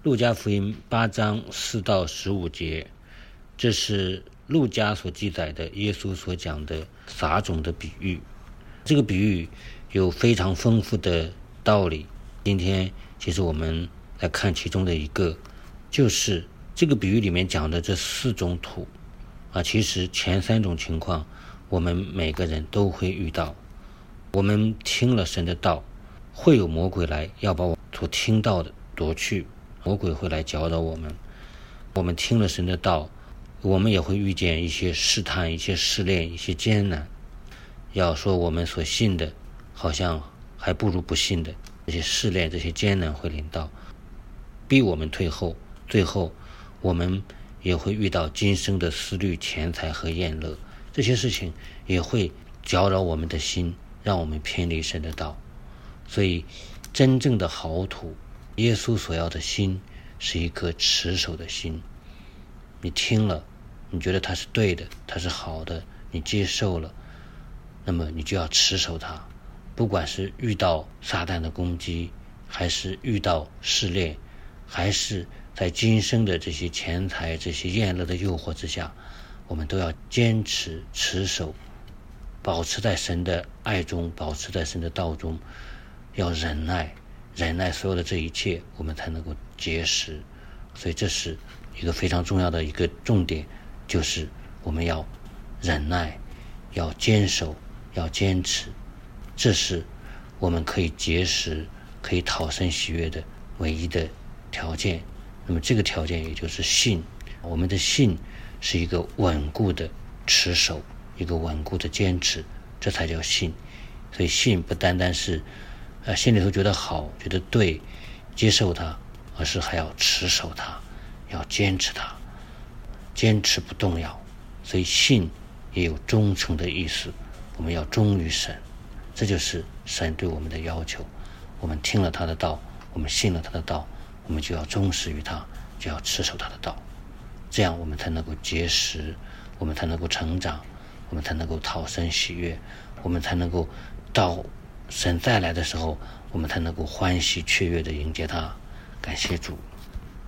路加福音8章4到15节，这是路加所记载的耶稣所讲的撒种的比喻。这个比喻有非常丰富的道理，今天其实我们来看其中的一个，就是这个比喻里面讲的这4种土其实前3种情况我们每个人都会遇到。我们听了神的道，会有魔鬼来要把我所听到的夺去，魔鬼会来搅扰我们。我们听了神的道，我们也会遇见一些试探、一些试炼、一些艰难，要说我们所信的好像还不如不信的，这些试炼、这些艰难会临到，逼我们退后。最后我们也会遇到今生的思虑、钱财和厌乐，这些事情也会搅扰我们的心，让我们偏离神的道。所以真正的好土，耶稣所要的心是一颗持守的心。你听了，你觉得它是对的，它是好的，你接受了，那么你就要持守它。不管是遇到撒旦的攻击，还是遇到试炼，还是在今生的这些钱财、这些厌乐的诱惑之下，我们都要坚持持守，保持在神的爱中，保持在神的道中，要忍耐所有的这一切，我们才能够结实。所以这是一个非常重要的一个重点，就是我们要忍耐，要坚守，要坚持，这是我们可以结实、可以讨神喜悦的唯一的条件。那么这个条件也就是信，我们的信是一个稳固的持守，一个稳固的坚持，这才叫信。所以信不单单是心里头觉得好、觉得对，接受它，而是还要持守它，要坚持它，坚持不动摇。所以信也有忠诚的意思，我们要忠于神，这就是神对我们的要求。我们听了他的道，我们信了他的道，我们就要忠实于他，就要持守他的道，这样我们才能够结实，我们才能够成长，我们才能够讨神喜悦，我们才能够到神再来的时候，我们才能够欢喜雀跃地迎接他。感谢主。